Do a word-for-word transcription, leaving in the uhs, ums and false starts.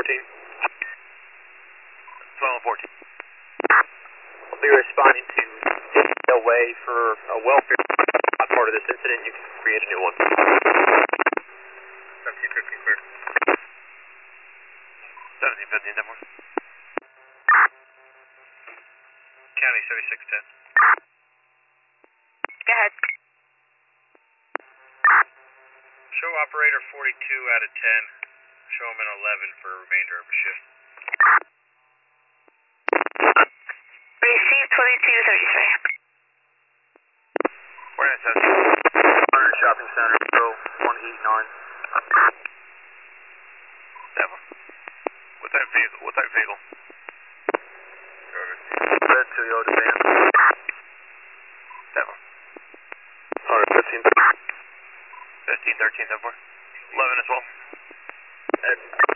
fourteen. twelve and fourteen. I'll be responding to a way for a welfare. Not part of this incident, you can create a new one. seventeen fifteen clear. seventeen fifteen, that one. County seventy-six ten. Go ahead. Show operator forty-two out of ten. Show him an eleven for remainder of a shift. Receive twenty-two thirty-three. Where is that? Hundred Shopping Center, so one eight nine. That one. What type of vehicle? What type of vehicle? Red Toyota van. That one. Alright, fifteen. fifteen thirteen, that one. eleven as well. Ed.